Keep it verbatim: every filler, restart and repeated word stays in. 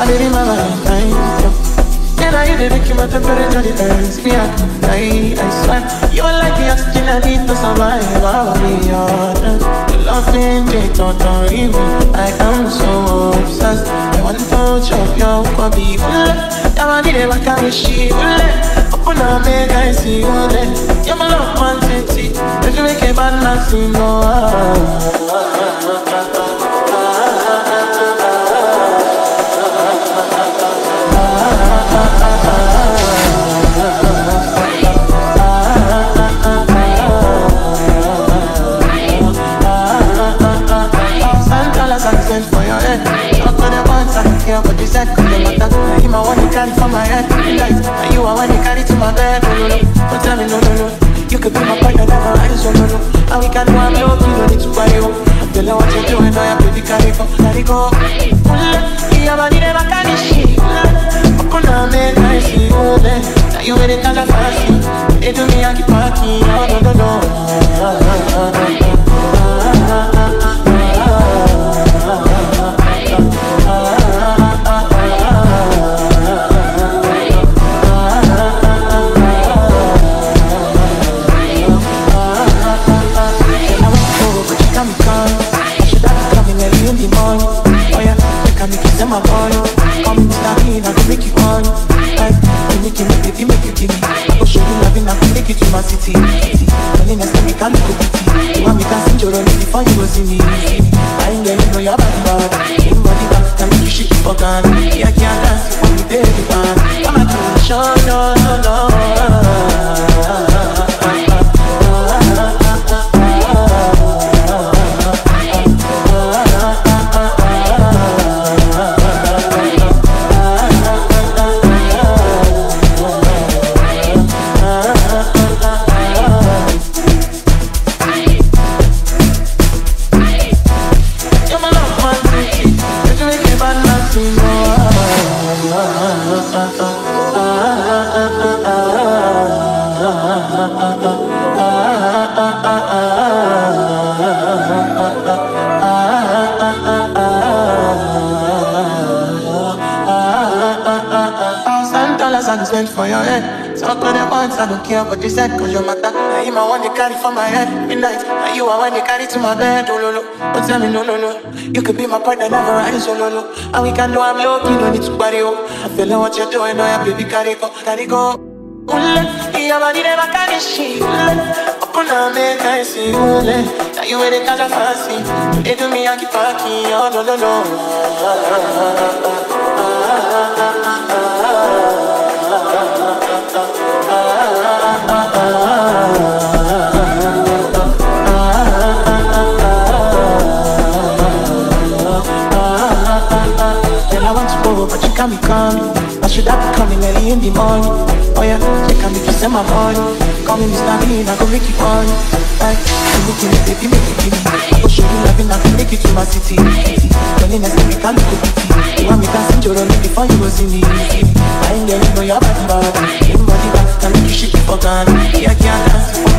I did in my Valentine. Then I did it, keep my temperature defense. Me, I can die, I swear. You are like the oxygen I need to survive. I'll be honest. The loving, they don't me. I am so obsessed. I want to chop your body. I want to never come with she. Open up, make I see you. You're my love, man, titty. If you make a bad man sing, oh. But you said, cause you're not that. You want to carry from my head. And you are one you carry to my bed. No, no, no. Don't tell me no, no, no. You could be my partner, never rise, so no, no. And we can do I'm low, you don't need to buy you. I feel like what you're doing, I have to be carry go, carry go. Yeah, but you never carry shit. Open up, make I see you. Now you ready to catch a fast. They do me, I keep parking. Oh, no, no, no. My boy, come to me, I can make you on. Like, you make it, make it, make you give me. I go show you loving, I can take you to my city. Only next time we can look at it. You want me to sing your only before you go see me. I ain't getting no your body bad. Anybody back can make you shit for gun. Yeah, I can't dance if I'm with the man. I'm not too sure, no, no, no. Went for your head. Talk on the once, I don't care what you said, cause you're my dad. Now you my one you carry for my head. Midnight, now you are one you carry to my bed. Oh, no, no. Don't tell me no, no, no. You could be my partner, never rise, oh, no, no. And we can do I'm low, you don't need to party, oh. I feel like what you're doing, oh, yeah, baby, carry go, carry go. Yeah, but you never carry shit. Open up, make I see you. Now you ready to catch a fancy. They do me, I keep parking, oh, no, no, no. Then I want to go, but you can't be coming. I should have been coming early in the morning. Oh yeah, you can make you send my money. Call me Mister Bean, I go make you funny. Like, you make me, baby, make you give me. I go show you loving, I can make you to my city. Only next time we can look at it. You want me to sing your only before you go see me. I ain't getting no your body bad. Anybody back can make you shake it for gun. Yeah, I can't dance.